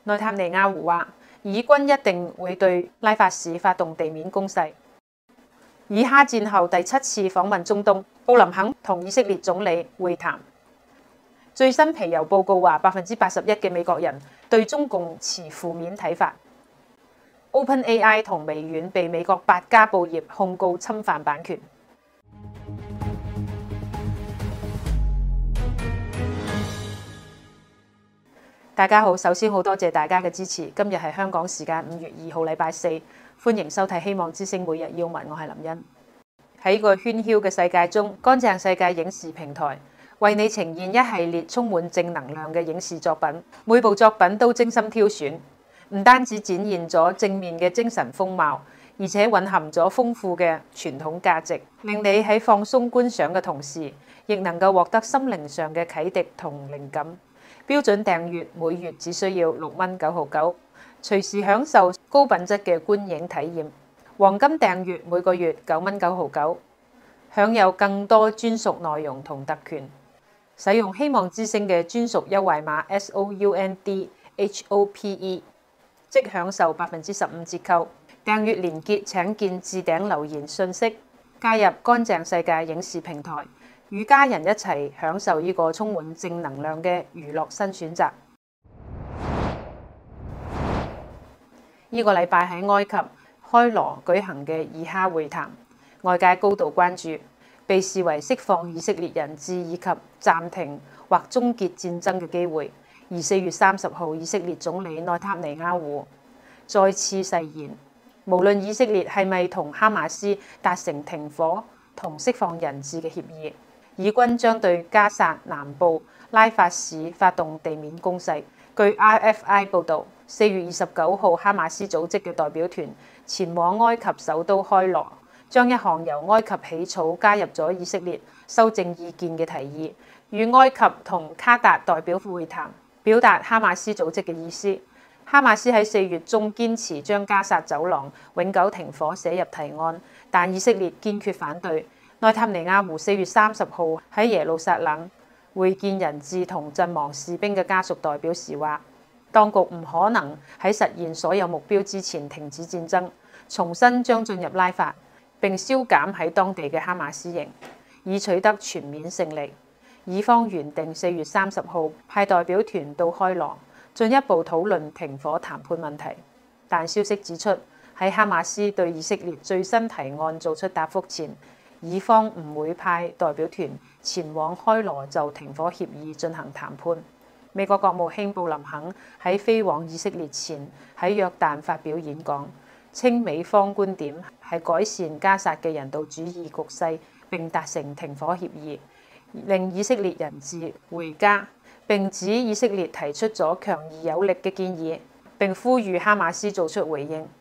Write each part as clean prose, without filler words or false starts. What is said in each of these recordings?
內塔尼亞胡話，以軍一定會對拉法市發動地面攻勢。以哈戰後第7次訪問中東，布林肯同以色列總理會談。最新皮尤報告話，81%嘅美國人對中共持負面睇法。OpenAI 同微軟被美國8家報業控告侵犯版權。大家好，首先好多謝大家嘅支持。今日係香港時間5月2號禮拜四，歡迎收睇希望之聲每日要聞，我係林茵。喺個喧囂嘅世界中，乾淨世界影視平台為你呈現一系列充滿正能量嘅影視作品，每部作品都精心挑選，唔單止展現咗正面嘅精神風貌，而且蘊含咗豐富嘅傳統價值，令你喺放鬆觀賞嘅同時，亦能夠獲得心靈上嘅啟迪同靈感。標準訂閱每月只需要6蚊9毫9，隨時享受高品質嘅觀影體驗。黃金訂閱每個月9蚊9毫9，享有更多專屬內容同特權。使用希望之聲嘅專屬優惠碼 SOUNDHOPE， 即享受15%折扣。訂閱連結請見置頂留言信息。加入乾淨世界影視平台，與家人一齊享受呢個充滿正能量嘅娛樂新選擇。呢個禮拜喺埃及開羅舉行嘅以哈會談，外界高度關注，被視為釋放以色列人質以及暫停或終結戰爭嘅機會。而4月30號，以色列總理內塔尼亞胡再次誓言，無論以色列係咪同哈馬斯達成停火同釋放人質嘅協議，以軍將對加薩南部拉法市發動地面攻勢。據 RFI 報導，4月29號，哈馬斯組織嘅代表團前往埃及首都開羅，將一項由埃及起草加入咗以色列修正意見嘅提議，與埃及同卡達代表會談，表達哈馬斯組織嘅意思。哈馬斯喺4月中堅持將加薩走廊永久停火寫入提案，但以色列堅決反對。內塔尼亞胡4月30號喺耶路撒冷會見人質同陣亡士兵嘅家屬代表時話，當局唔可能喺實現所有目標之前停止戰爭，重新將進入拉法並消減喺當地嘅哈馬斯營，以取得全面勝利。以方原定4月30號派代表團到開羅，進一步討論停火談判問題，但消息指出，喺哈馬斯對以色列最新提案做出答覆前，以方唔會派代表團前往開羅就停火協議進行談判。美國國務卿布林肯喺飛往以色列前喺約旦發表演講，稱美方觀點係改善加薩嘅人道主義局勢並達成停火協議，令以色列人質回家，並指以色列提出咗強而有力嘅建議，並呼籲哈馬斯做出回應。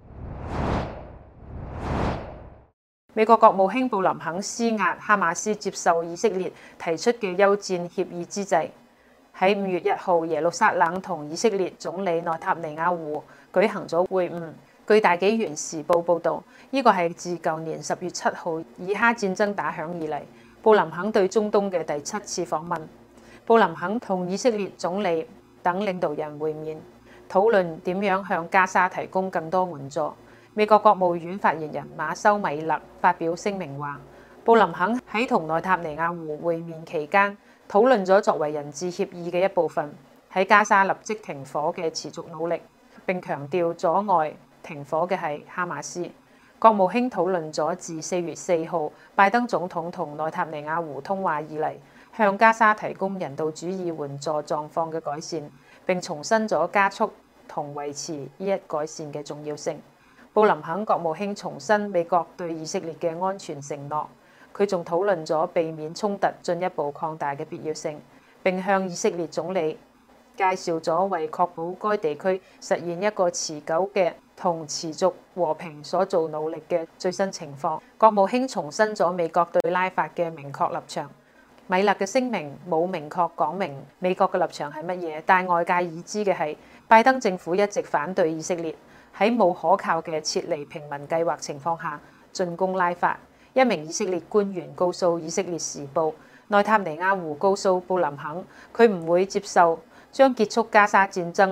美國國務卿布林肯施壓哈馬斯接受以色列提出嘅休戰協議之際，喺5月1號耶路撒冷同以色列總理內塔尼亞胡舉行咗會晤。據大紀元時報報導，呢個係自舊年10月7號以哈戰爭打響以嚟，布林肯對中東嘅第7次訪問。布林肯同以色列總理等領導人會面，討論點樣向加沙提供更多援助。美國國務院發言人馬修米勒發表聲明話，布林肯喺同內塔尼亞胡會面期間討論咗作為人質協議嘅一部分，喺加沙立即停火嘅持續努力，並強調阻礙停火嘅係哈馬斯。國務卿討論咗自4月4號拜登總統同內塔尼亞胡通話以嚟，向加沙提供人道主義援助狀況嘅改善，並重申咗加速同維持呢一改善嘅重要性。布林肯國務卿重申美國對以色列嘅安全承諾，佢仲討論咗避免衝突進一步擴大嘅必要性，並向以色列總理介紹咗為確保該地區實現一個持久嘅同持續和平所做努力嘅最新情況。國務卿重申咗美國對拉法嘅明確立場。米勒嘅聲明冇明確講明美國嘅立場係乜嘢，但外界已知嘅係拜登政府一直反對以色列喺冇可靠嘅撤離平民計劃情況下進攻拉法。一名以色列官員告訴以色列時報，內塔尼亞胡告訴布林肯，佢唔會接受將結束加沙戰爭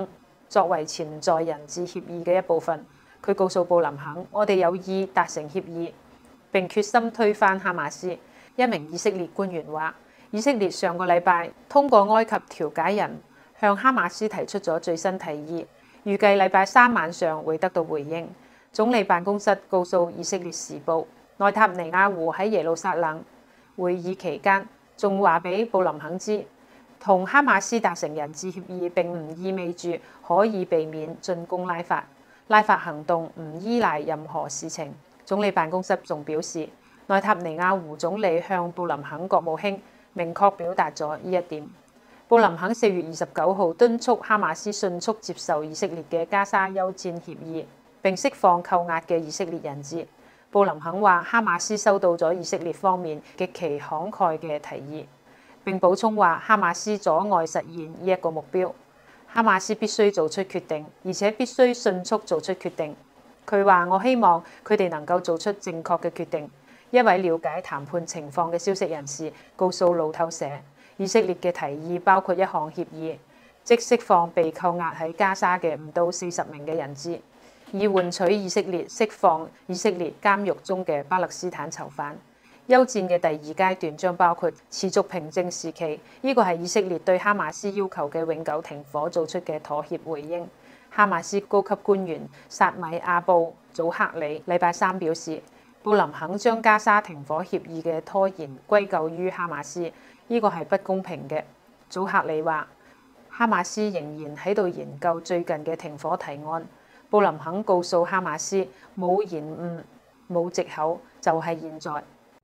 作為潛在人質協議嘅一部分。佢告訴布林肯：我哋有意達成協議，並決心推翻哈馬斯。一名以色列官員話：以色列上個禮拜通過埃及調解人向哈馬斯提出咗最新提議，預計禮拜三晚上會得到回應。總理辦公室告訴以色列時報，內塔尼亞胡喺耶路撒冷會議期間仲話俾布林肯知，同哈馬斯達成人質協議並唔意味住可以避免進攻拉法。拉法行動唔依賴任何事情。總理辦公室仲表示，內塔尼亞胡總理向布林肯國務卿明確表達咗呢一點。布林肯4月29號敦促哈馬斯迅速接受以色列嘅加沙休戰協議，並釋放扣押嘅以色列人質。布林肯話，哈馬斯收到咗以色列方面極其慷慨嘅提議，並補充話，哈馬斯阻礙實現呢一個目標。哈馬斯必須做出決定，而且必須迅速做出決定。佢話：我希望佢哋能夠做出正確嘅決定。一位了解談判情況嘅消息人士告訴路透社，以色列嘅提議包括一項協議，即釋放被扣押喺加沙嘅唔到40名嘅人質，以換取以色列釋放以色列監獄中嘅巴勒斯坦囚犯。休戰嘅第二階段將包括持續平靜時期，呢個係以色列對哈馬斯要求嘅永久停火做出嘅妥協回應。哈馬斯高級官員薩米阿布祖克里禮拜三表示，布林肯將加沙停火協議嘅拖延歸咎於哈馬斯，呢個係不公平嘅。祖克里話，哈馬斯仍然喺度研究最近嘅停火提案。布林肯告訴哈馬斯，冇延誤，冇藉口，就係現在。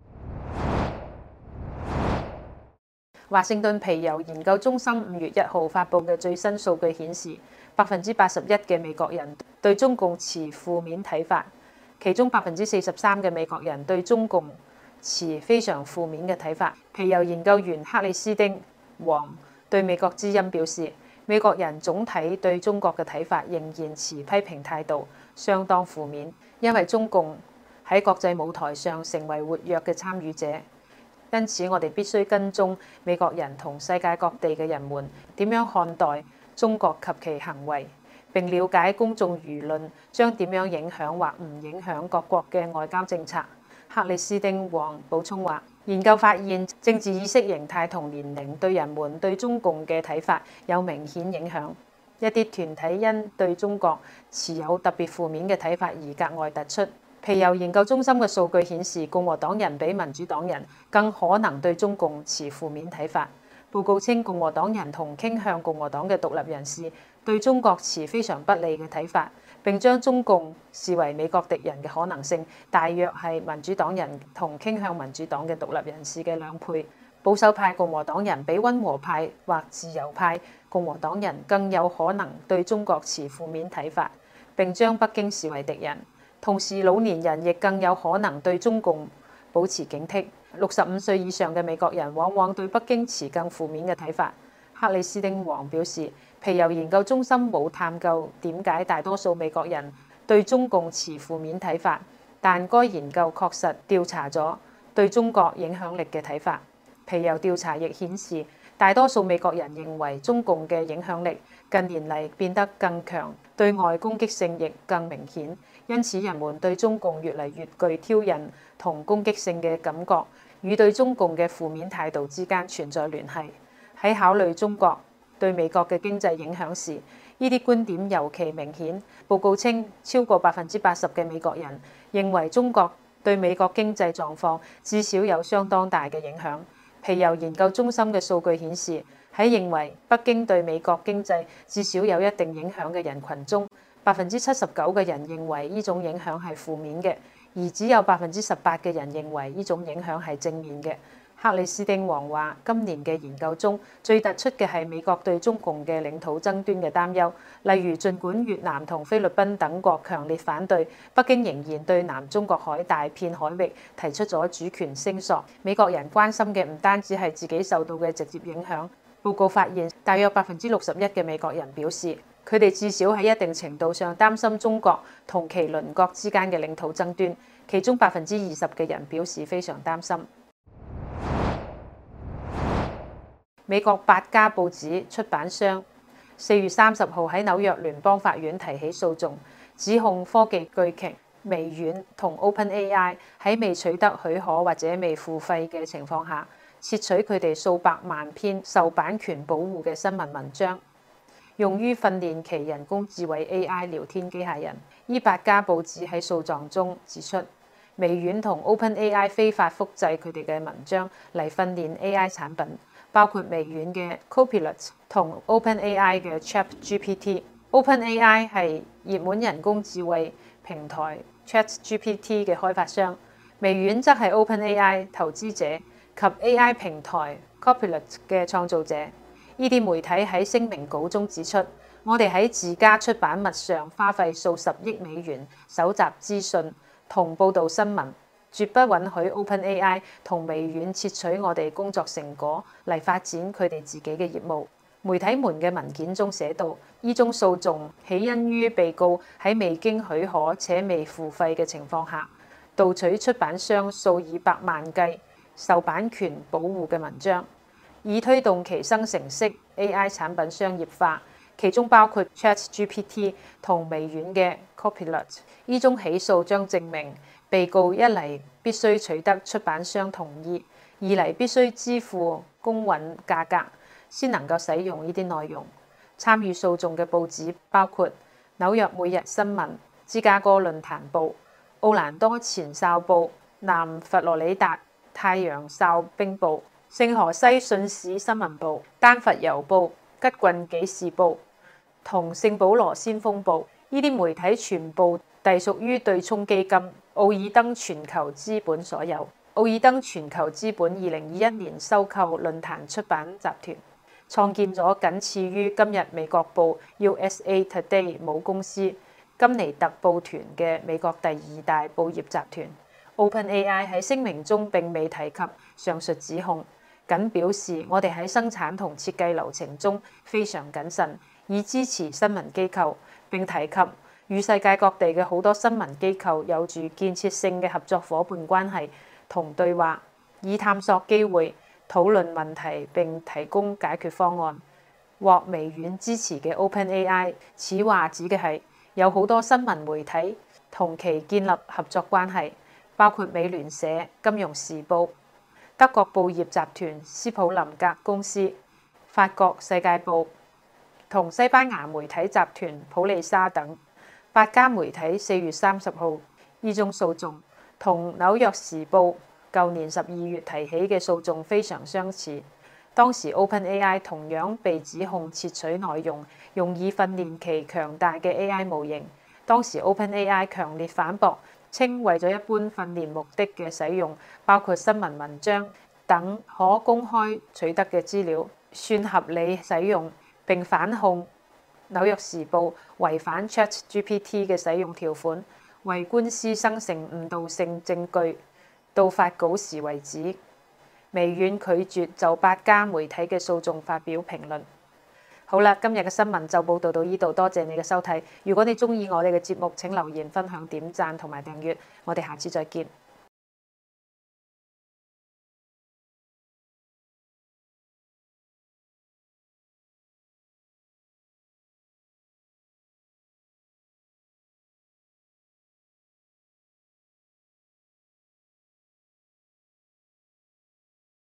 華盛頓皮尤研究中心5月1號發布嘅最新數據顯示，81%嘅美國人對中共持負面睇法，其中43%嘅美國人對中共持非常負面嘅睇法。皮尤研究員克里斯丁·黃對美國之音表示，美國人總體對中國嘅睇法仍然持批評態度，相當負面，因為中共喺國際舞台上成為活躍嘅參與者。因此，我哋必須跟蹤美國人同世界各地嘅人們點樣看待中國及其行為，並了解公眾輿論將點樣影響或唔影響各國嘅外交政策。克里斯丁黃補充話，研究發現政治意識形態同年齡對人們對中共嘅睇法有明顯影響。一啲團體因對中國持有特別負面嘅睇法而格外突出。皮尤研究中心嘅數據顯示，共和黨人比民主黨人更可能對中共持負面睇法。報告稱，共和黨人同傾向共和黨嘅獨立人士對中國持非常不利嘅睇法，並將中共視為美國敵人嘅可能性大約係民主黨人同傾向民主黨嘅獨立人士嘅2倍。保守派共和黨人比溫和派或自由派共和黨人更有可能對中國持負面睇法，並將北京視為敵人。同時，老年人亦更有可能對中共保持警惕。65歲以上嘅美國人往往對北京持更負面嘅睇法。克里斯丁黃表示，皮尤研究中心冇探究點解大多數美國人對中共持負面睇法，但該研究確實調查咗對中國影響力嘅睇法。皮尤調查亦顯示，大多數美國人認為中共嘅影響力近年嚟變得更強，對外攻擊性亦更明顯。因此，人們對中共越嚟越具挑釁同攻擊性嘅感覺，與對中共嘅負面態度之間存在聯繫。喺考慮中國對美國嘅經濟影響時，呢啲觀點尤其明顯。報告稱，超過80%嘅美國人認為中國對美國經濟狀況至少有相當大嘅影響。皮尤研究中心嘅數據顯示，喺認為北京對美國經濟至少有一定影響嘅人群中，79%嘅人認為呢種影響係負面嘅，而只有18%嘅人認為呢種影響係正面嘅。克里斯丁黃話，今年嘅研究中最突出嘅係美國對中共嘅領土爭端嘅擔憂，例如儘管越南同菲律賓等國強烈反對，北京仍然對南中國海大片海域提出咗主權聲索。美國人關心嘅唔單止係自己受到嘅直接影響。報告發現，大約61%嘅美國人表示，佢哋至少喺一定程度上擔心中國同其鄰國之間嘅領土爭端，其中20%嘅人表示非常擔心。美國8家報紙出版商 4月30號喺紐約聯邦法院提起訴訟，指控科技巨擘微軟同 OpenAI 喺未取得許可或者未付費嘅情況下，竊取佢哋數百萬篇受版權保護嘅新聞文章，用於訓練其人工智慧 AI 聊天機械人。伊8家報紙喺訴狀中指出，微軟同 OpenAI 非法複製佢哋嘅文章嚟訓練 AI 產品，包括微軟嘅 Copilot 同 OpenAI 嘅 ChatGPT。OpenAI 係熱門人工智慧平台 ChatGPT 嘅開發商，微軟則係 OpenAI 投資者及 AI 平台 Copilot 嘅創造者。呢啲媒體喺聲明稿中指出，我哋喺自家出版物上花費數十億美元搜集資訊同報導新聞，絕不允許 OpenAI 同微軟竊取我哋工作成果嚟發展佢哋自己嘅業務。媒體們嘅文件中寫道，呢宗訴訟起因於被告喺未經許可且未付費嘅情況下，盜取出版商數以百萬計受版權保護嘅文章，以推動其生成式 AI 產品商業化，其中包括 ChatGPT 同微軟嘅 Copilot。呢宗起訴將證明被告一嚟必須取得出版商同意，二嚟必須支付公允價格先能夠使用呢啲內容。參與訴訟嘅報紙包括紐約每日新聞、芝加哥論壇報、奧蘭多前哨報、南佛羅里達太陽哨兵報、聖荷西信使新聞報、丹佛郵報、吉郡紀事報同聖保羅先鋒報。呢啲媒體全部隸屬於對沖基金奧爾登全球資本所有。奧爾登全球資本2021年收購論壇出版集團，創建咗僅次於今日美國報 USA Today 母公司金尼特報團嘅美國第2大報業集團。OpenAI 喺聲明中並未提及上述指控，僅表示我哋喺生產同設計流程中非常謹慎，以支持新聞機構，並提及與世界各地嘅好多新聞機構有住建設性嘅合作夥伴關係同對話，以探索機會、討論問題並提供解決方案。獲微軟支持嘅 OpenAI， 此話指嘅係有好多新聞媒體同其建立合作關係，包括美聯社、金融時報、德國報業集團斯普林格公司、法國世界報同西班牙媒體集團普利沙等。8家媒體4月30號呢宗訴訟同紐約時報舊年12月提起嘅訴訟非常相似。當時 OpenAI 同樣被指控竊取內容，用以訓練其強大嘅 AI 模型。當時 OpenAI 強烈反駁，稱為咗一般訓練目的嘅使用，包括新聞文章等可公開取得嘅資料，算合理使用，並反控紐約時報違反 ChatGPT 嘅使用條款，為官司生成誤導性證據。到發稿時為止，微軟拒絕就8家媒體嘅訴訟發表評論。好啦，今日嘅新聞就報導到呢度，多謝你嘅收睇。如果你鍾意我哋嘅節目，請留言、分享、點讚同埋訂閱。我哋下次再見。